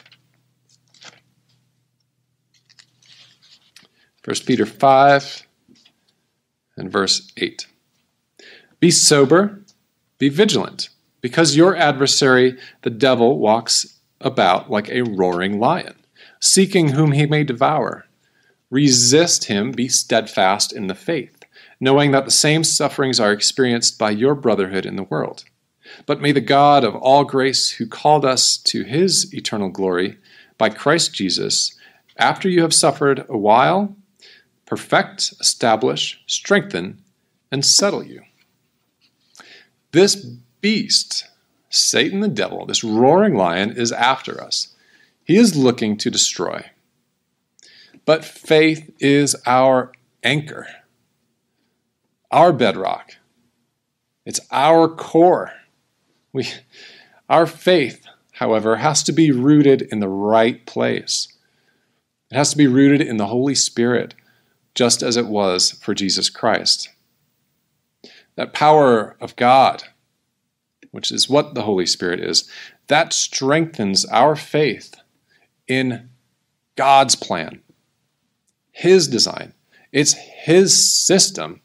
First Peter five and verse eight. Be sober, be vigilant, because your adversary, the devil, walks about like a roaring lion, seeking whom he may devour. Resist him, be steadfast in the faith, knowing that the same sufferings are experienced by your brotherhood in the world. But may the God of all grace, who called us to his eternal glory by Christ Jesus, after you have suffered a while, perfect, establish, strengthen, and settle you. This beast, Satan the devil, this roaring lion, is after us. He is looking to destroy. But faith is our anchor, our bedrock. It's our core. We, our faith, however, has to be rooted in the right place. It has to be rooted in the Holy Spirit, just as it was for Jesus Christ. That power of God, which is what the Holy Spirit is, that strengthens our faith in God's plan, his design. It's his system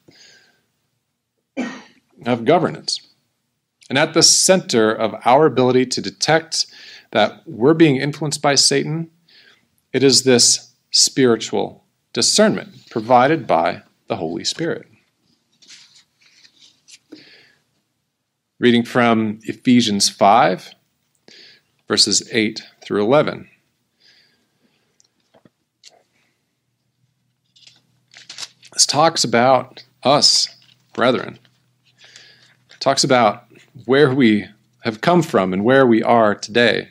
of governance. And at the center of our ability to detect that we're being influenced by Satan, it is this spiritual discernment provided by the Holy Spirit. Reading from Ephesians five, verses eight through eleven. This talks about us, brethren. It talks about where we have come from and where we are today.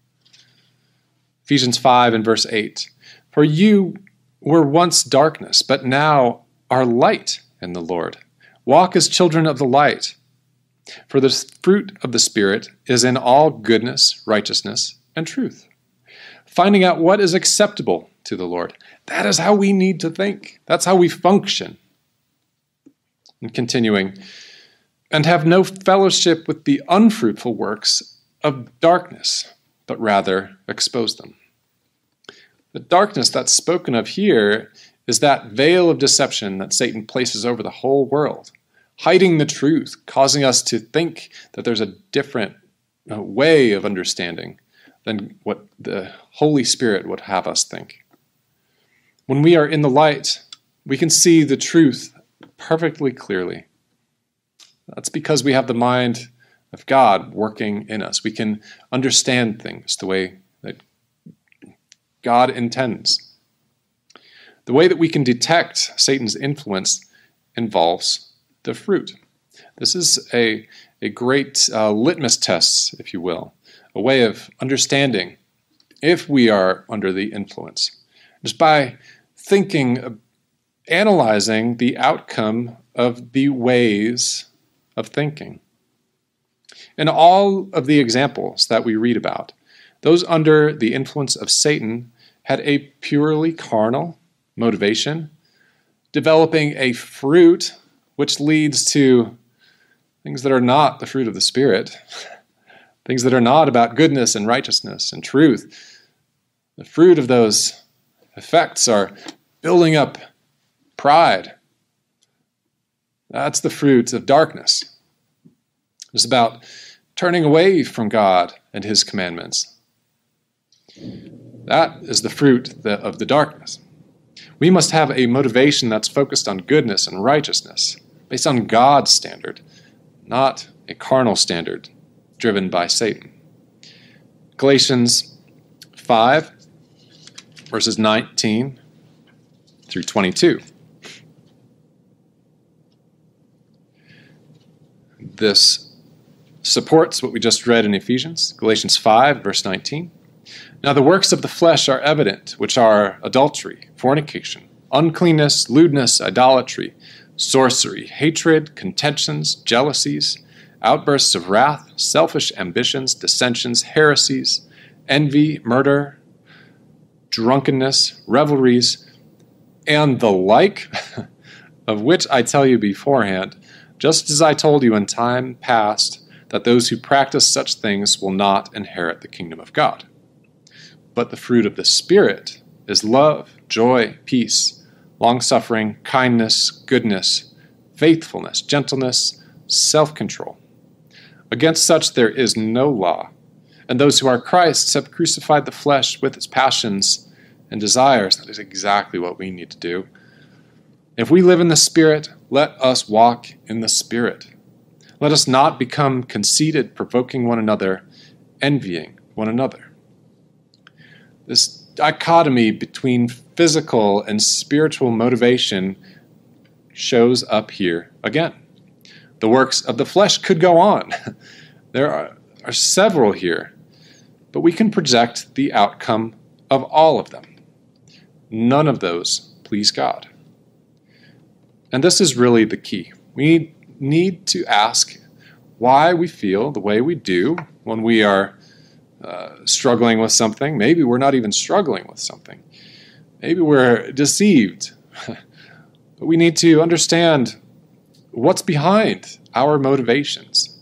Ephesians five and verse eight. For you were once darkness, but now are light in the Lord. Walk as children of the light. For the fruit of the Spirit is in all goodness, righteousness, and truth. Finding out what is acceptable to the Lord. That is how we need to think. That's how we function. And continuing, and have no fellowship with the unfruitful works of darkness, but rather expose them. The darkness that's spoken of here is that veil of deception that Satan places over the whole world, hiding the truth, causing us to think that there's a different uh, way of understanding than what the Holy Spirit would have us think. When we are in the light, we can see the truth perfectly clearly. That's because we have the mind of God working in us. We can understand things the way that God intends. The way that we can detect Satan's influence involves the fruit. This is a, a great uh, litmus test, if you will, a way of understanding if we are under the influence. Just by thinking, analyzing the outcome of the ways of thinking. In all of the examples that we read about, those under the influence of Satan had a purely carnal motivation, developing a fruit which leads to things that are not the fruit of the Spirit, things that are not about goodness and righteousness and truth. The fruit of those effects are building up pride. That's the fruit of darkness. It's about turning away from God and his commandments. That is the fruit of the darkness. We must have a motivation that's focused on goodness and righteousness, based on God's standard, not a carnal standard driven by Satan. Galatians five, verses nineteen through twenty-two. This supports what we just read in Ephesians, Galatians five, verse nineteen. Now the works of the flesh are evident, which are adultery, fornication, uncleanness, lewdness, idolatry, sorcery, hatred, contentions, jealousies, outbursts of wrath, selfish ambitions, dissensions, heresies, envy, murder, drunkenness, revelries, and the like, of which I tell you beforehand, just as I told you in time past, that those who practice such things will not inherit the kingdom of God. But the fruit of the Spirit is love, joy, peace, long-suffering, kindness, goodness, faithfulness, gentleness, self-control. Against such there is no law, and those who are Christ's have crucified the flesh with its passions and desires. That is exactly what we need to do. If we live in the Spirit, let us walk in the Spirit. Let us not become conceited, provoking one another, envying one another. This dichotomy between physical and spiritual motivation shows up here again. The works of the flesh could go on. There are, are several here, but we can project the outcome of all of them. None of those please God. And this is really the key. We need to ask why we feel the way we do when we are uh, struggling with something. Maybe we're not even struggling with something. Maybe we're deceived. But we need to understand what's behind our motivations.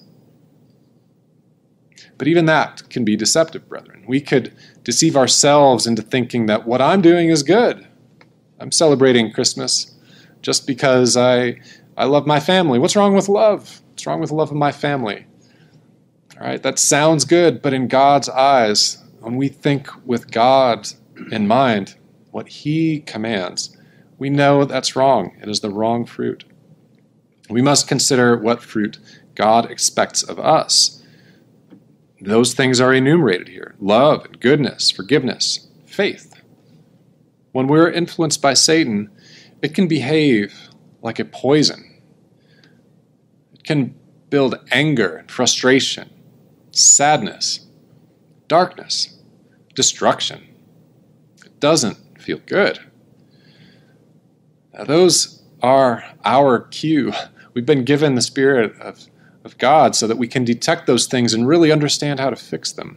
But even that can be deceptive, brethren. We could deceive ourselves into thinking that what I'm doing is good. I'm celebrating Christmas just because I I love my family. What's wrong with love? What's wrong with the love of my family? All right, that sounds good, but in God's eyes, when we think with God in mind, what He commands, we know that's wrong. It is the wrong fruit. We must consider what fruit God expects of us. Those things are enumerated here: love, and goodness, forgiveness, faith. When we're influenced by Satan, it can behave like a poison. It can build anger and frustration, sadness, darkness, destruction. It doesn't feel good. Now, those are our cue. We've been given the Spirit of, of God so that we can detect those things and really understand how to fix them.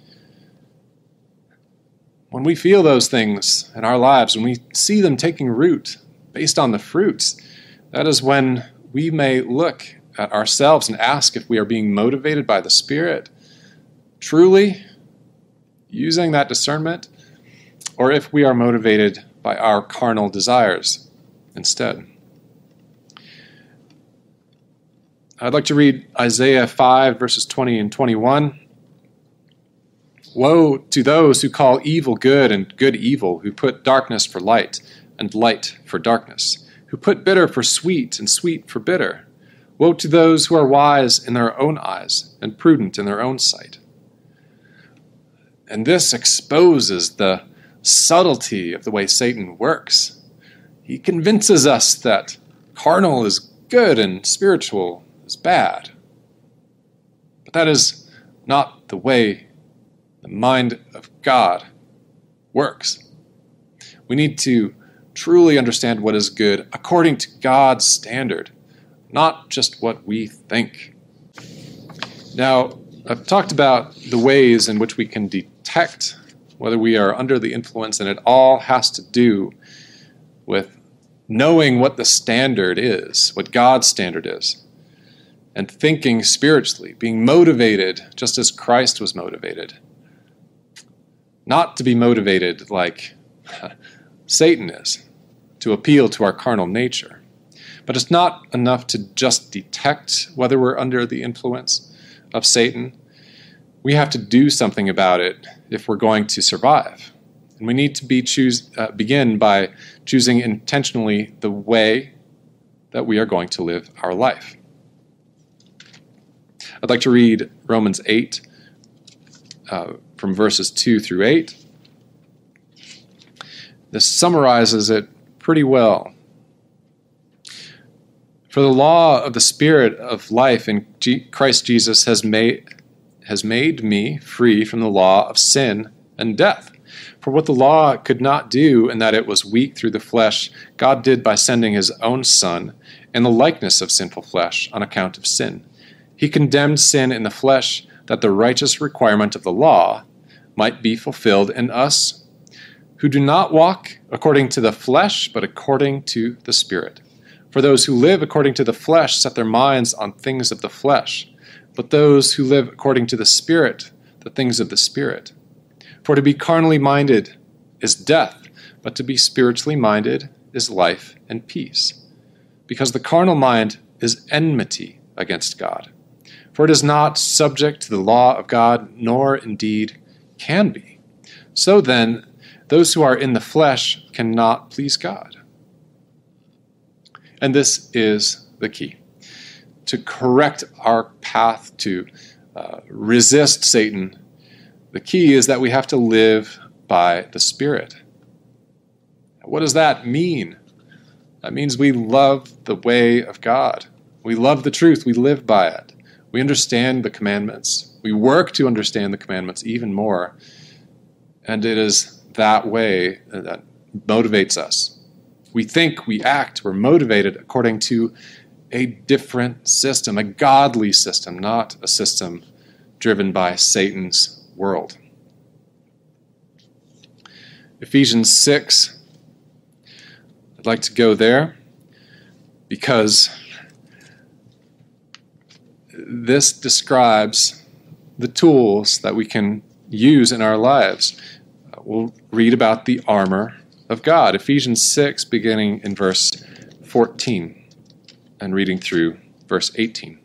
When we feel those things in our lives, when we see them taking root based on the fruits, that is when we may look at ourselves and ask if we are being motivated by the Spirit, truly using that discernment, or if we are motivated by our carnal desires instead. I'd like to read Isaiah five, verses twenty and twenty-one. Woe to those who call evil good and good evil, who put darkness for light and light for darkness, who put bitter for sweet and sweet for bitter. Woe to those who are wise in their own eyes and prudent in their own sight. And this exposes the subtlety of the way Satan works. He convinces us that carnal is good and spiritual is bad. But that is not the way the mind of God works. We need to truly understand what is good according to God's standard, not just what we think. Now, I've talked about the ways in which we can detect whether we are under the influence, and it all has to do with knowing what the standard is, what God's standard is, and thinking spiritually, being motivated just as Christ was motivated. Not to be motivated like Satan is, to appeal to our carnal nature. But it's not enough to just detect whether we're under the influence of Satan. We have to do something about it if we're going to survive. And we need to be choose uh, begin by choosing intentionally the way that we are going to live our life. I'd like to read Romans eight uh, from verses two through eight. This summarizes it pretty well. For the law of the Spirit of life in G- Christ Jesus has made, has made me free from the law of sin and death. For what the law could not do, in that it was weak through the flesh, God did by sending his own Son in the likeness of sinful flesh on account of sin. He condemned sin in the flesh, that the righteous requirement of the law might be fulfilled in us, who do not walk according to the flesh, but according to the Spirit. For those who live according to the flesh set their minds on things of the flesh, but those who live according to the Spirit, the things of the Spirit. For to be carnally minded is death, but to be spiritually minded is life and peace. Because the carnal mind is enmity against God. For it is not subject to the law of God, nor indeed can be. So then, those who are in the flesh cannot please God. And this is the key. To correct our path, to uh, resist Satan, the key is that we have to live by the Spirit. What does that mean? That means we love the way of God. We love the truth. We live by it. We understand the commandments. We work to understand the commandments even more. And it is that way that motivates us. We think, we act, we're motivated according to a different system, a godly system, not a system driven by Satan's world. Ephesians six, I'd like to go there because this describes the tools that we can use in our lives. We'll read about the armor of God. Ephesians six, beginning in verse fourteen and reading through verse eighteen.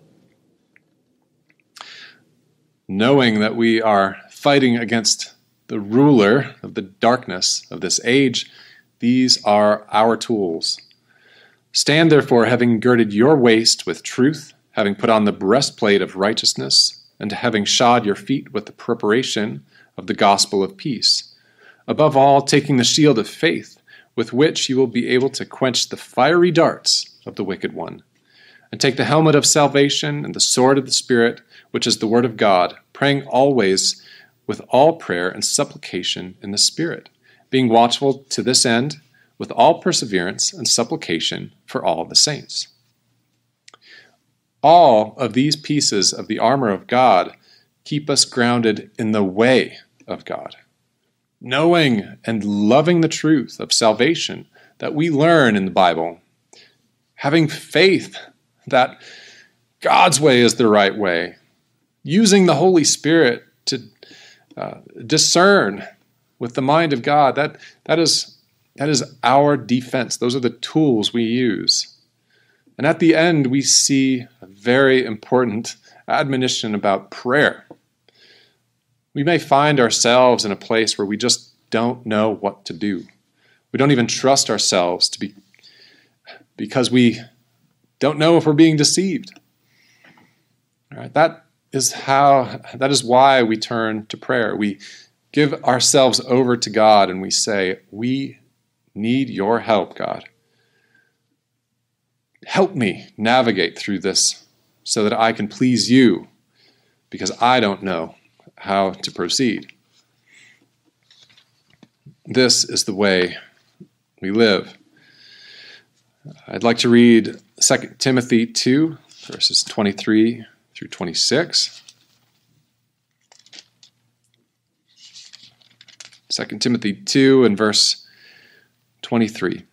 Knowing that we are fighting against the ruler of the darkness of this age, these are our tools. Stand therefore, having girded your waist with truth, having put on the breastplate of righteousness, and having shod your feet with the preparation of the gospel of peace. Above all, taking the shield of faith, with which you will be able to quench the fiery darts of the wicked one. And take the helmet of salvation and the sword of the Spirit, which is the word of God, praying always with all prayer and supplication in the Spirit, being watchful to this end with all perseverance and supplication for all the saints. All of these pieces of the armor of God keep us grounded in the way of God, knowing and loving the truth of salvation that we learn in the Bible, having faith that God's way is the right way, using the Holy Spirit to uh, discern with the mind of God. That, that is, that is our defense. Those are the tools we use. And at the end, we see a very important admonition about prayer. We may find ourselves in a place where we just don't know what to do. We don't even trust ourselves to be, because we don't know if we're being deceived. All right, that is how, that is why we turn to prayer. We give ourselves over to God and we say, we need your help, God. Help me navigate through this so that I can please you, because I don't know how to proceed. This is the way we live. I'd like to read Second Timothy two, verses twenty-three through twenty-six. Second Timothy two and verse twenty-three.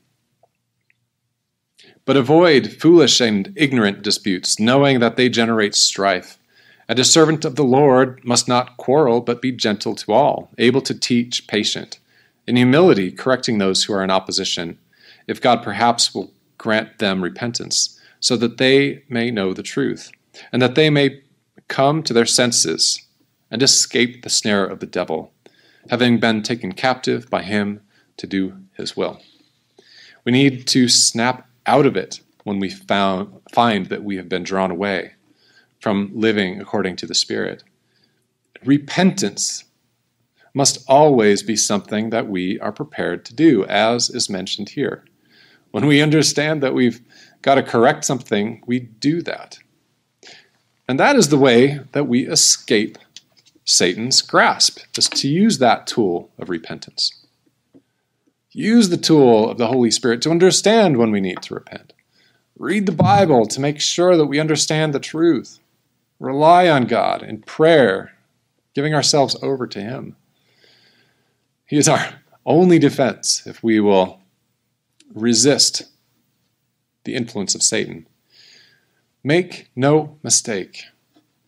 But avoid foolish and ignorant disputes, knowing that they generate strife. And a servant of the Lord must not quarrel, but be gentle to all, able to teach, patient, in humility correcting those who are in opposition, if God perhaps will grant them repentance, so that they may know the truth, and that they may come to their senses and escape the snare of the devil, having been taken captive by him to do his will. We need to snap out of it when we found, find that we have been drawn away from living according to the Spirit. Repentance must always be something that we are prepared to do, as is mentioned here. When we understand that we've got to correct something, we do that. And that is the way that we escape Satan's grasp, is to use that tool of repentance. Use the tool of the Holy Spirit to understand when we need to repent. Read the Bible to make sure that we understand the truth. Rely on God in prayer, giving ourselves over to Him. He is our only defense if we will resist the influence of Satan. Make no mistake.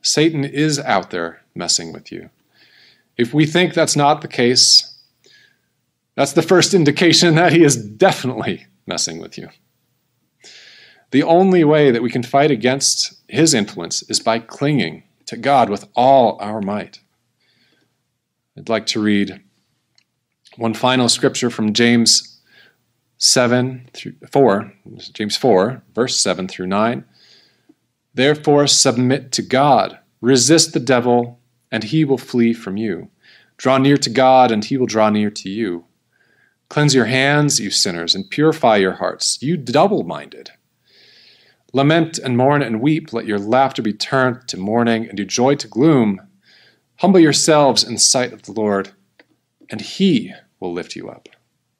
Satan is out there messing with you. If we think that's not the case, that's the first indication that he is definitely messing with you. The only way that we can fight against his influence is by clinging to God with all our might. I'd like to read one final scripture from James seven through four, James four, verse seven through nine. Therefore submit to God, resist the devil, and he will flee from you. Draw near to God, and he will draw near to you. Cleanse your hands, you sinners, and purify your hearts, you double-minded. Lament and mourn and weep, let your laughter be turned to mourning, and your joy to gloom. Humble yourselves in sight of the Lord, and he will lift you up.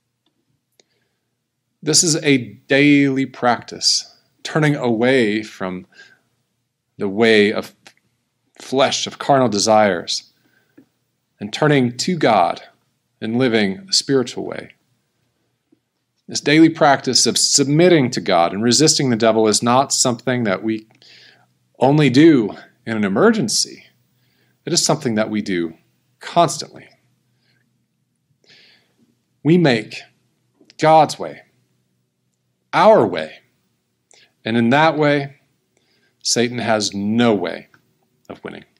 This is a daily practice, turning away from the way of flesh, of carnal desires, and turning to God and living a spiritual way. This daily practice of submitting to God and resisting the devil is not something that we only do in an emergency. It is something that we do constantly. We make God's way our way, and in that way, Satan has no way of winning.